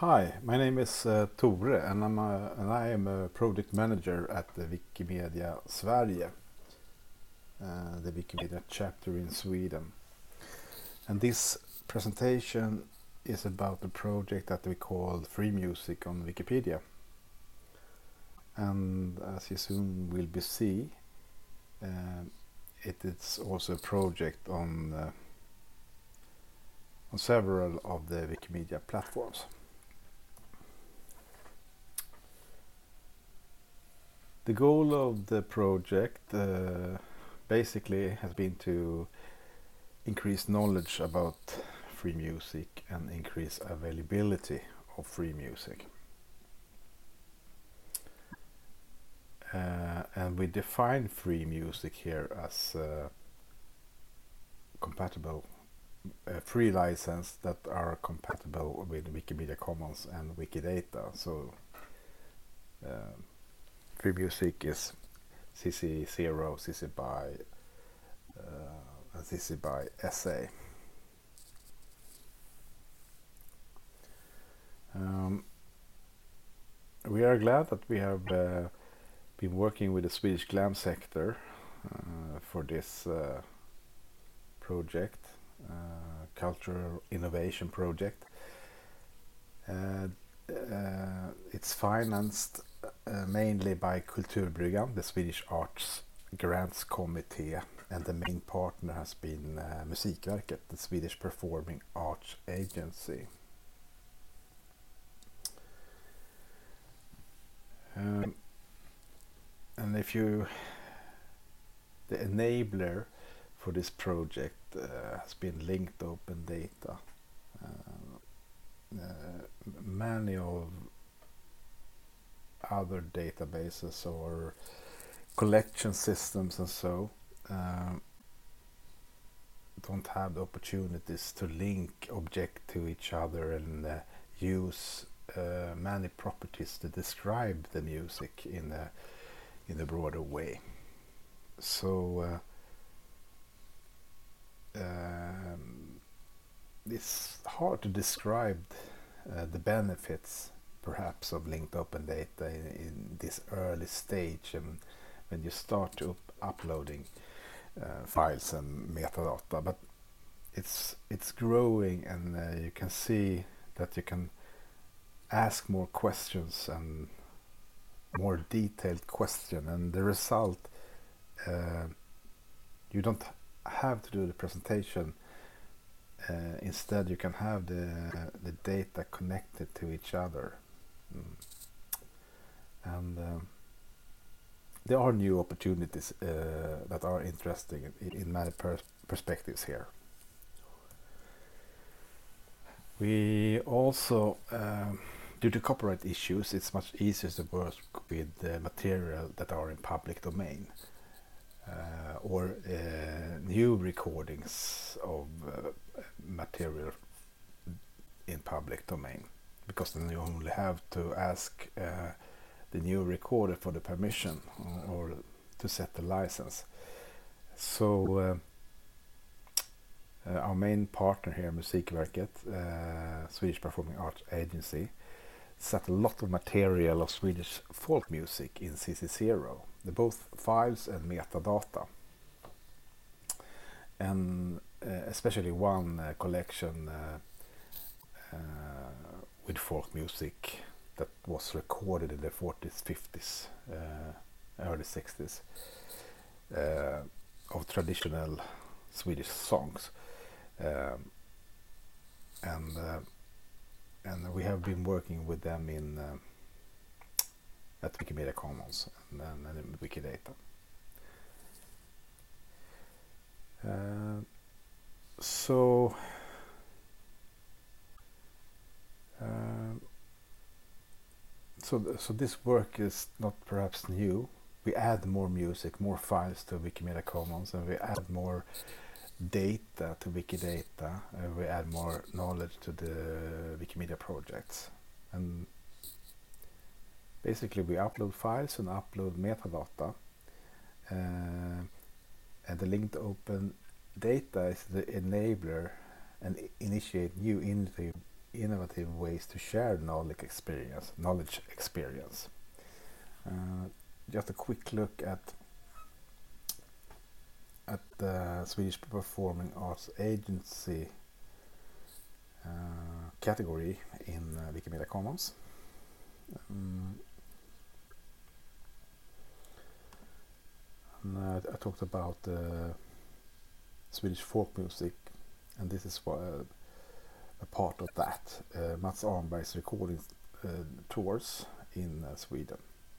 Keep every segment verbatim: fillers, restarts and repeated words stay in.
Hi, my name is uh, Tore and, I'm a, and I am a project manager at the Wikimedia Sverige, uh, the Wikimedia chapter in Sweden. And this presentation is about the project that we call Free Music on Wikipedia. And as you soon will be see, uh, it is also a project on, uh, on several of the Wikimedia platforms. The goal of the project uh, basically has been to increase knowledge about free music and increase availability of free music. Uh, and we define free music here as uh, compatible, uh, free license that are compatible with Wikimedia Commons and Wikidata. So uh, free music is C C zero, C C BY, uh, and C C BY S A. Um, we are glad that we have uh, been working with the Swedish glam sector uh, for this uh, project, uh, cultural innovation project. Uh, uh, it's financed uh, mainly by Kulturbryggan, the Swedish Arts Grants Committee, and the main partner has been uh, Musikverket, the Swedish Performing Arts Agency. Um, and if you, the enabler for this project uh, has been linked open data. Uh, uh, many of other databases or collection systems and so uh, don't have the opportunities to link object to each other and uh, use uh, many properties to describe the music in a in a broader way. So uh, um, it's hard to describe uh, the benefits perhaps of linked open data in, in this early stage, and when you start to up- uploading uh, files and metadata, but it's it's growing, and uh, you can see that you can ask more questions and more detailed question, and the result uh, you don't have to do the presentation. Uh, instead, you can have the the data connected to each other, mm. and um, there are new opportunities uh, that are interesting in, in many pers- perspectives here. We also, um, due to copyright issues, it's much easier to work with uh, material that are in public domain uh, or uh, new recordings of uh, material in public domain, because then you only have to ask uh, the new recorder for the permission or, or to set the license. So uh, uh, our main partner here, Musikverket, uh, Swedish Performing Arts Agency, set a lot of material of Swedish folk music in C C zero, the both files and metadata. And uh, especially one uh, collection uh, uh, with folk music that was recorded in the forties, fifties, uh, early sixties uh, of traditional Swedish songs. Um, and uh, and we have been working with them in uh, at Wikimedia Commons and, and, and in Wikidata. Uh, so uh, so th- so this work is not perhaps new. We add more music, more files to Wikimedia Commons, and we add more data to Wikidata, and we add more knowledge to the Wikimedia projects. And basically we upload files and upload metadata, uh, and the linked open data is the enabler and initiate new initiative innovative ways to share knowledge experience. Knowledge experience. Uh, just a quick look at at the Swedish Performing Arts Agency uh, category in uh, Wikimedia Commons. Um, and, uh, I talked about uh, Swedish folk music, and this is what, uh, a part of that. Uh, Mats Arnberg's recording uh, tours in uh, Sweden.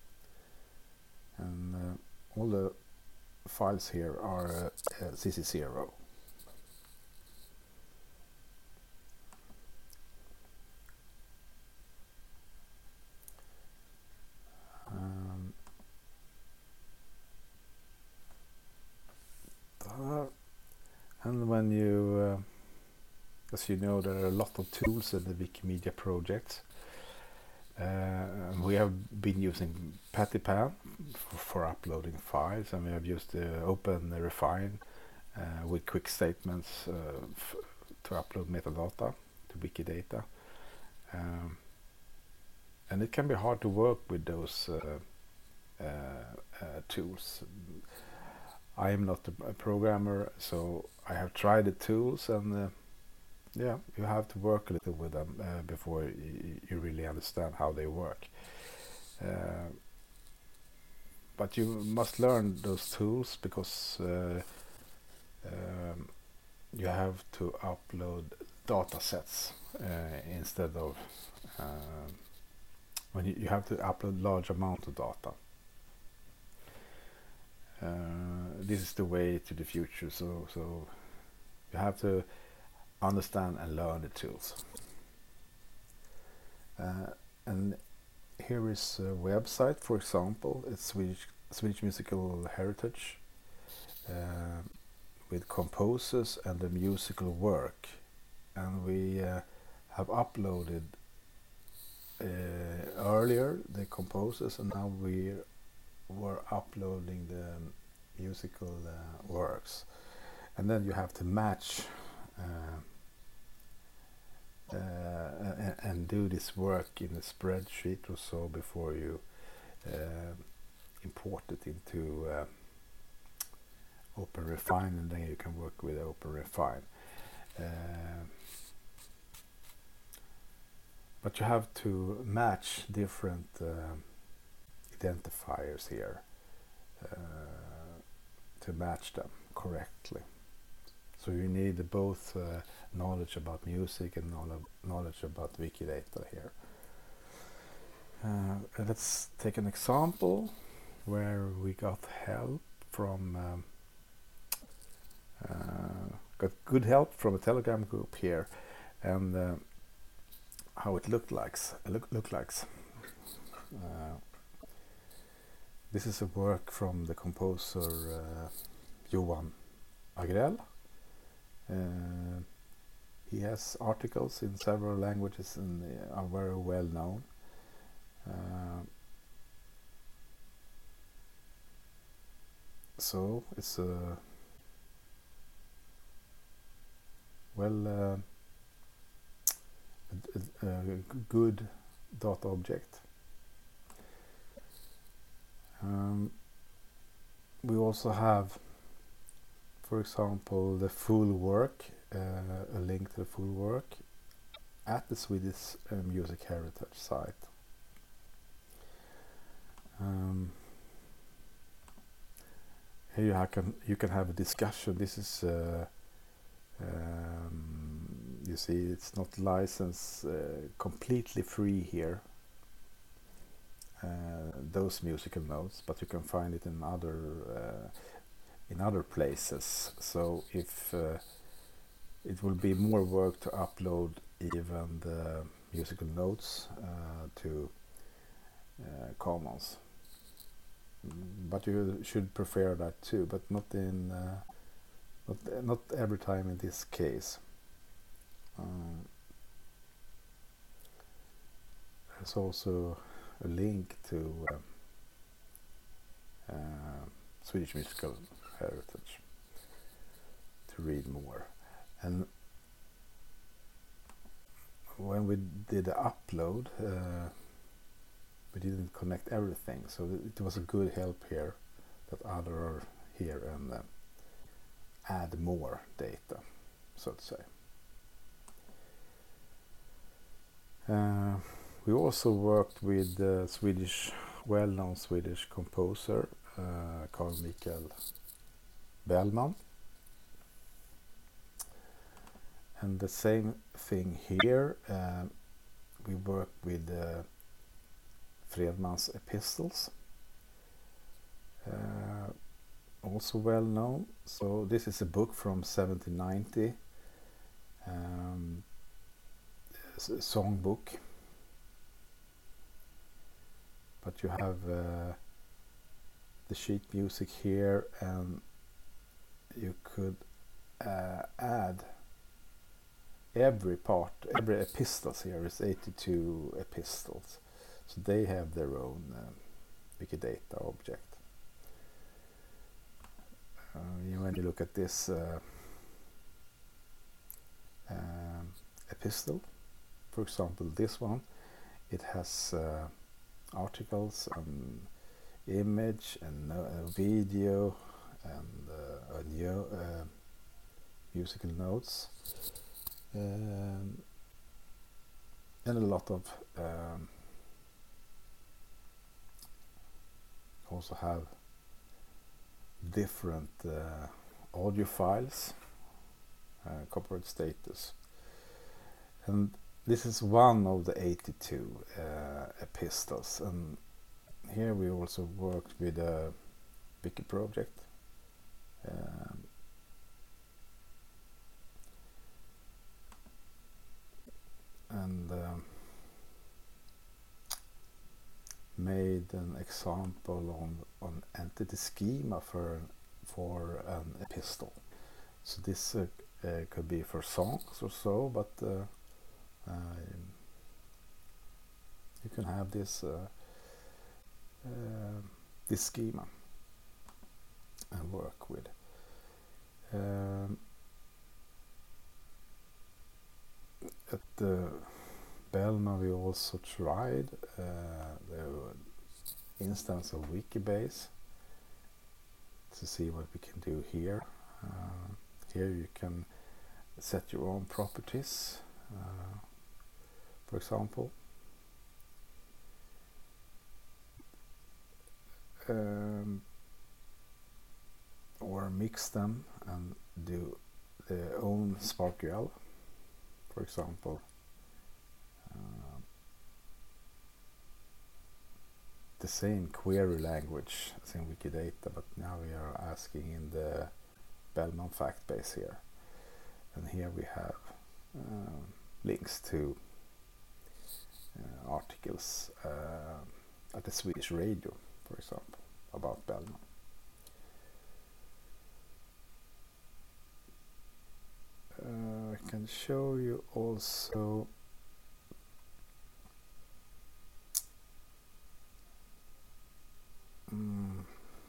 And uh, all the files here are uh, uh, C C zero. Um, uh, and when you, uh, as you know, there are a lot of tools in the Wikimedia project. Uh, we have been using Pattypan for, for uploading files, and we have used uh, Open Refine uh, with quick statements uh, f to upload metadata to Wikidata. Um, and it can be hard to work with those uh, uh, uh, tools. I am not a, a programmer, so I have tried the tools, and uh, yeah, you have to work a little with them uh, before you really understand how they work. Uh, but you must learn those tools because uh, um, you have to upload data sets uh, instead of uh, when you, you have to upload large amount of data. Uh, this is the way to the future. So, so you have to understand and learn the tools. Uh, and here is a website, for example, it's Swedish, Swedish Musical Heritage uh, with composers and the musical work. And we uh, have uploaded uh, earlier the composers, and now we were uploading the musical uh, works. And then you have to match uh, Uh, and, and do this work in a spreadsheet or so before you uh, import it into uh, OpenRefine, and then you can work with OpenRefine. Uh, but you have to match different uh, identifiers here uh, to match them correctly. So you need both uh, knowledge about music and knowledge about Wikidata here. Uh, let's take an example where we got help from, um, uh, got good help from a Telegram group here, and uh, how it looked like. Look, look like. Uh, this is a work from the composer uh, Johan Agrell. Uh, he has articles in several languages and uh, are very well known. Uh, so it's a well uh, a, a good data object. Um, we also have, for example, the full work, uh, a link to the full work at the Swedish uh, Music Heritage site. Um, here you can you can have a discussion. This is uh, um, you see, it's not licensed uh, completely free here. Uh, those musical notes, but you can find it in other uh, in other places. So if uh, it will be more work to upload even the musical notes uh, to uh, Commons, but you should prefer that too, but not in uh, not not every time in this case. Um, there's also a link to um, uh, Swedish Musical Heritage to read more. And when we did the upload, uh, we didn't connect everything, so it was a good help here that other are here and uh, add more data, so to say. Uh, we also worked with the Swedish, well-known Swedish composer uh, Carl Michael Bellman, and the same thing here. Uh, we worked with uh, Fredman's Epistles, uh, also well known. So this is a book from seventeen ninety, um, a songbook, but you have uh, the sheet music here, and you could uh, add every part, every epistles here is eighty-two epistles, so they have their own um, Wikidata object. Uh, you, when you look at this uh, um, epistle, for example, this one, it has uh, articles and image and uh, video and uh, audio, uh, musical notes, um, and a lot of um, also have different uh, audio files, uh, copyright status, and this is one of the eighty-two uh, epistles. And here we also worked with a wiki project, um, and um, made an example on on entity schema for for an epistle. So this uh, uh, could be for songs or so, but uh, uh, you can have this uh, uh, this schema and work with. Um, at the Bellman we also tried uh, the instance of Wikibase to see what we can do here. Uh, here you can set your own properties, uh, for example. Um, or mix them and do their own SparkQL, for example. Uh, the same query language as in Wikidata, but now we are asking in the Bellman fact base here. And here we have uh, links to uh, articles uh, at the Swedish radio, for example, about Bellman. Uh, I can show you also um,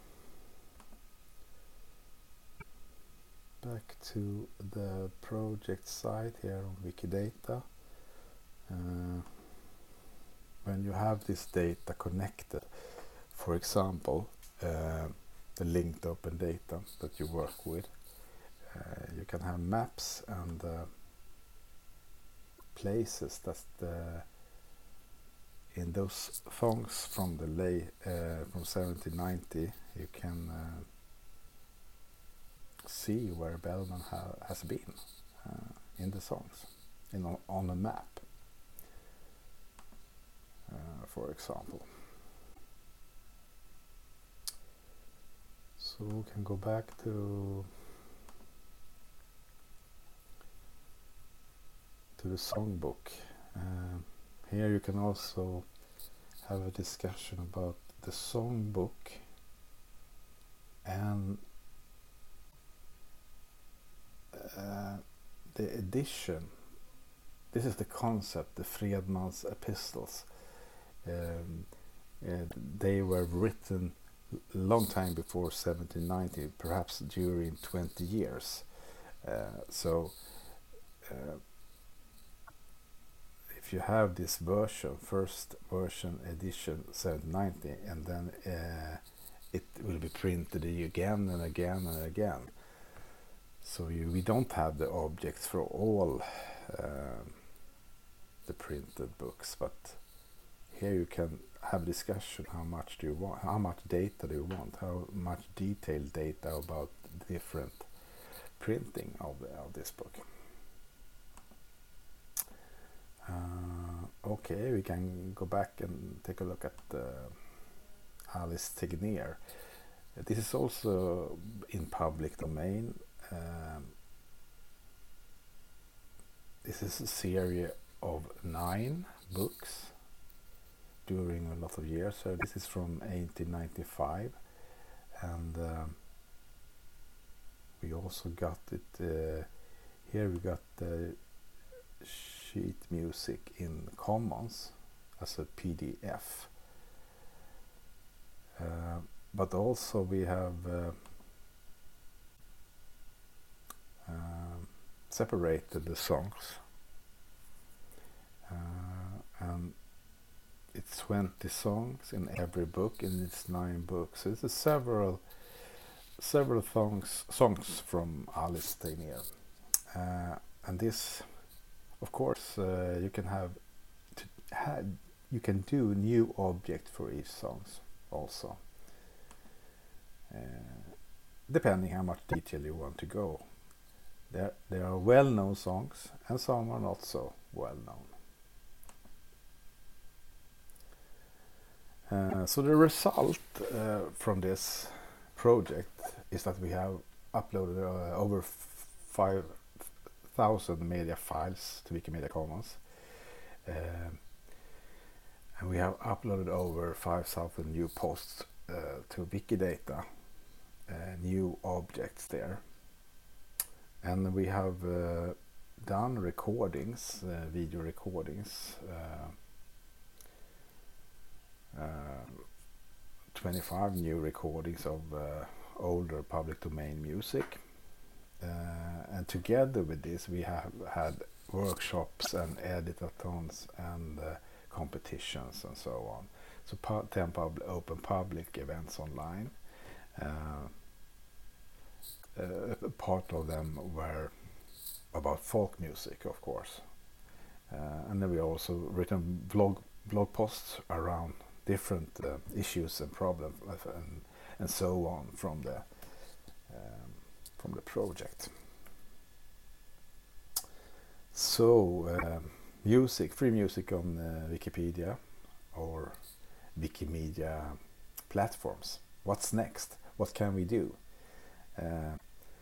back to the project site here on Wikidata. Uh, when you have this data connected, for example, uh, the linked open data that you work with, uh, you can have maps and uh, places that the, in those songs from the late uh, from seventeen ninety, you can uh, see where Bellman ha has been uh, in the songs, in on, on a map, uh, for example. So we can go back to to the songbook. Uh, here you can also have a discussion about the songbook and uh, the edition. This is the concept, the Fredman's Epistles. Um, uh, they were written a long time before seventeen ninety, perhaps during twenty years. Uh, so uh, if you have this version, first version edition seven ninety, and then uh, it will be printed again and again and again. So you, we don't have the objects for all um, the printed books, but here you can have a discussion. How much do you want? How much data do you want? How much detailed data about different printing of, the, of this book? Uh, okay, we can go back and take a look at uh, Alice Tegnér. This is also in public domain. Um, this is a series of nine books during a lot of years. So this is from eighteen ninety-five, and um, we also got it uh, here. We got the sheet music in Commons as a P D F, uh, but also we have uh, uh, separated the songs, uh, and it's twenty songs in every book, and it's nine books. So it's a several several songs songs from Alice Tegnér, uh, and this, of course, uh, you can have to have, you can do new object for each songs also, uh, depending how much detail you want to go. There there are well-known songs, and some are not so well-known. Uh, so the result uh, from this project is that we have uploaded uh, over f- five thousand media files to Wikimedia Commons, uh, and we have uploaded over five thousand new posts uh, to Wikidata, uh, new objects there, and we have uh, done recordings, uh, video recordings, uh, uh, twenty-five new recordings of uh, older public domain music. Uh, and together with this, we have had workshops and editathons and uh, competitions and so on. So pu- ten pub- open public events online. Uh, uh, part of them were about folk music, of course. Uh, and then we also written blog blog posts around different uh, issues and problems and, and so on from the um, from the project. So um, music, free music on uh, Wikipedia or Wikimedia platforms. What's next? What can we do? Uh,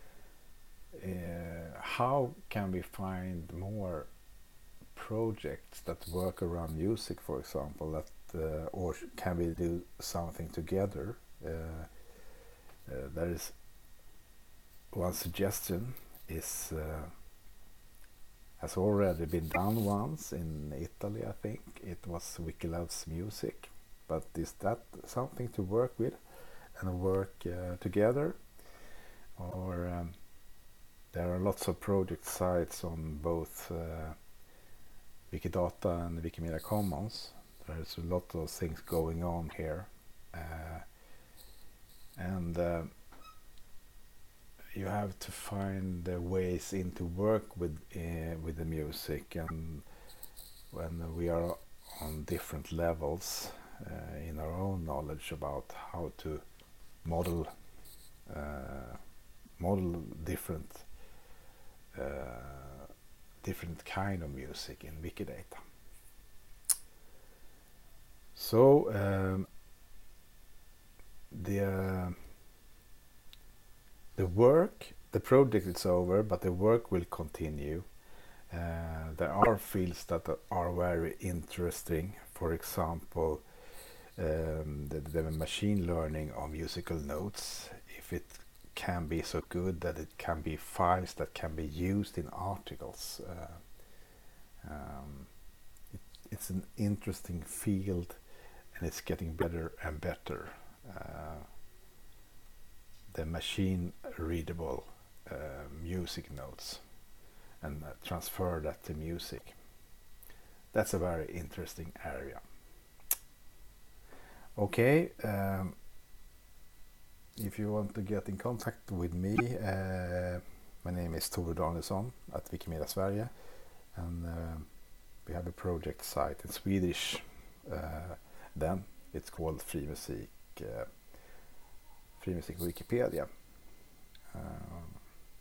uh, how can we find more projects that work around music, for example, that uh, or can we do something together? Uh, uh, there is one suggestion is uh, has already been done once in Italy, I think. It was Wikilove's Music, but is that something to work with and work uh, together? Or um, there are lots of project sites on both uh, Wikidata and Wikimedia Commons. There's a lot of things going on here, uh, and uh, you have to find the ways in to work with uh, with the music, and when we are on different levels uh, in our own knowledge about how to model uh, model different uh, different kind of music in Wikidata. So um, the uh, the work, the project is over, but the work will continue. Uh, there are fields that are very interesting. For example, um, the, the machine learning of musical notes. If it can be so good that it can be files that can be used in articles. Uh, um, it, it's an interesting field, and it's getting better and better. Uh, the machine readable uh, music notes and uh, transfer that to music. that's a very interesting area. Okay, um, if you want to get in contact with me, uh, my name is Tore Danielsson at Wikimedia Sverige, and uh, we have a project site in Swedish. Uh, then it's called Free Music, uh, Free Music Wikipedia. Um,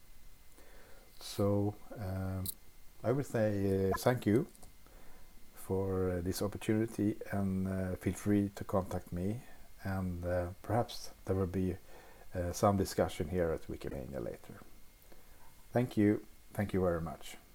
so um, I would say uh, thank you for uh, this opportunity, and uh, feel free to contact me, and uh, perhaps there will be uh, some discussion here at Wikimania later. Thank you. Thank you very much.